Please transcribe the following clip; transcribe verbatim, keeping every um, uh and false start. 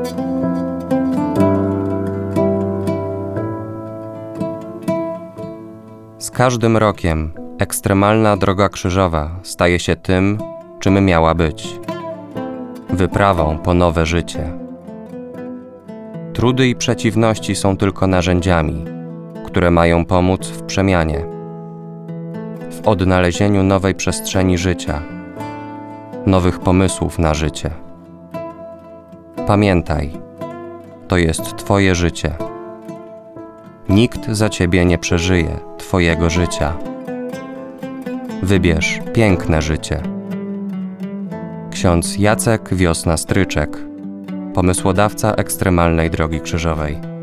Z każdym rokiem ekstremalna droga krzyżowa staje się tym, czym miała być. Wyprawą po nowe życie. Trudy i przeciwności są tylko narzędziami, które mają pomóc w przemianie, w odnalezieniu nowej przestrzeni życia, nowych pomysłów na życie. Pamiętaj, to jest Twoje życie. Nikt za Ciebie nie przeżyje Twojego życia. Wybierz piękne życie. Ksiądz Jacek Wiosna-Stryczek, pomysłodawca ekstremalnej drogi krzyżowej.